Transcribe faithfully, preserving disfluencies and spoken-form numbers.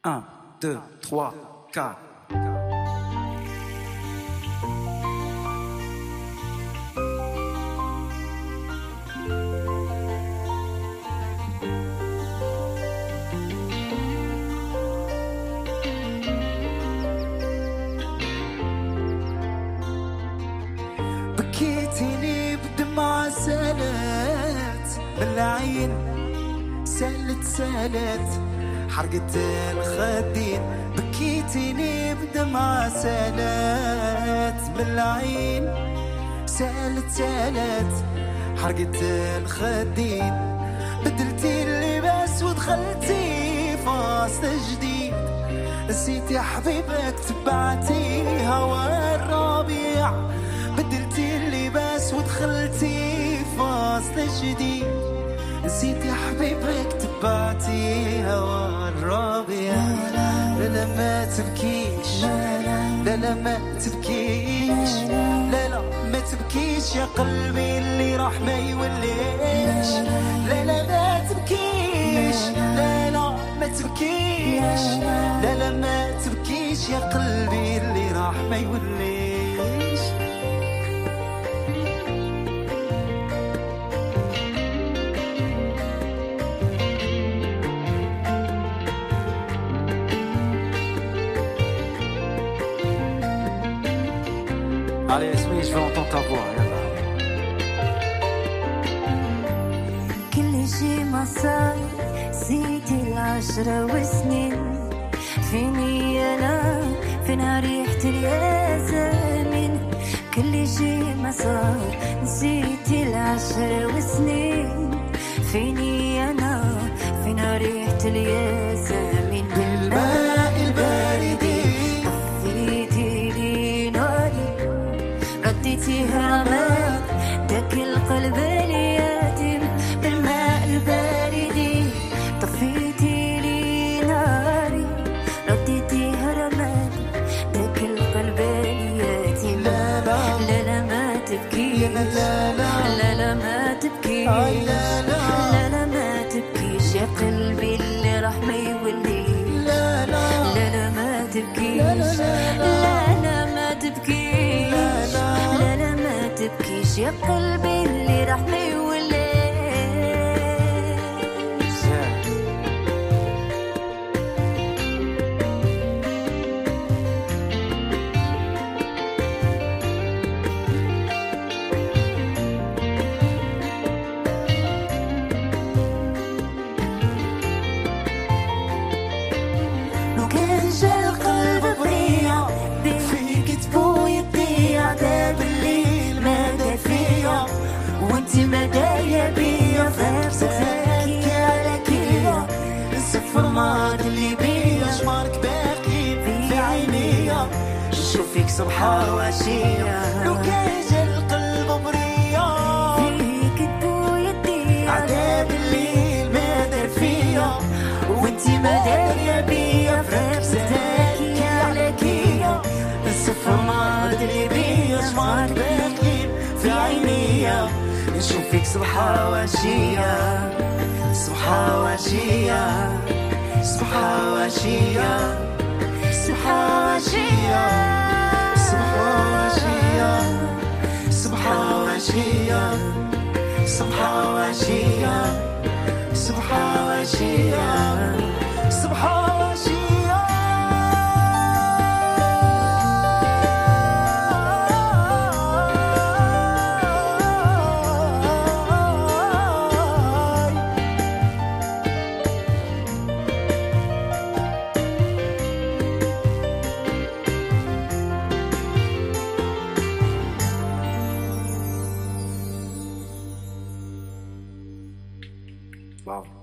un, deux, trois, quatre. بكيتيني بدمعة سالت من العين، سالت سالت حرقت الخدين. بكيتيني بدمعة سالت من العين، سالت سالت حرقت الخدين. بدلتي اللباس ودخلتي فاصل جديد، نسيتي حبيبك تبعتي هوا الربيع. بدلتي اللباس ودخلتي فاصل جديد، نسيتي حبيبك تبعتي هوا الربيع. لا لا ما تبكيش، لا لا ما تبكيش، لا لا ما تبكيش يا قلبي اللي راح ما يوليش. لا لا ما تبكيش، لا لا ما تبكيش، لا لا ما تبكيش يا قلبي اللي راح ما يوليش. Allez Yasmine, je veux entendre ta voix. Yalla. كل شي ما صار زيدي العشرة وسنين، فيني أنا فينا ريحة الياسمين. كل شي ما صار نسيتي العشرة وسنين، فيني أنا فينا ريحة الياسمين. بالماء البارد طفيتي لي ناري، رديتي هرمات داك القلب اليتيم. بالماء البارد طفيتي لي ناري، رديتي هرمات داك القلب اليتيم. لا لا لا لا ما تبكيش، لا لا لا لا ما تبكيش، لا لا لا لا ما تبكيش يا قلبي اللي راح ما يوليش. لا لا لا لا ما تبكيش، لا لا لا لا ما تبكيش، لا لا ما تبكيش يا قلبي اللي راح ما يوليش. لو كان جا القلب بريا فيك تبو يضيع، داب الليل ما دار فيا وانتي ما داية بيا، فاكسك على كيا. السفر ماضي اللي بيا شمارك باقي في عينيا، نشوفك صبحة وعشية. لو كان جا القلب بريا فيك تبو يضيع، عذاب الليل ما دار فيا وانتي ما دارية بيا. فرقتك على كيا، السفر ماضي اللي بيا شمارك باقي في عينيا، نشوفك صبحة وعشية، صبحة وعشية، صبحة وعشية، صبحة وعشية، صبحة وعشية، صبحة وعشية، صبحة وعشية، صبحة وعشية، صبحة وعشية. Wow.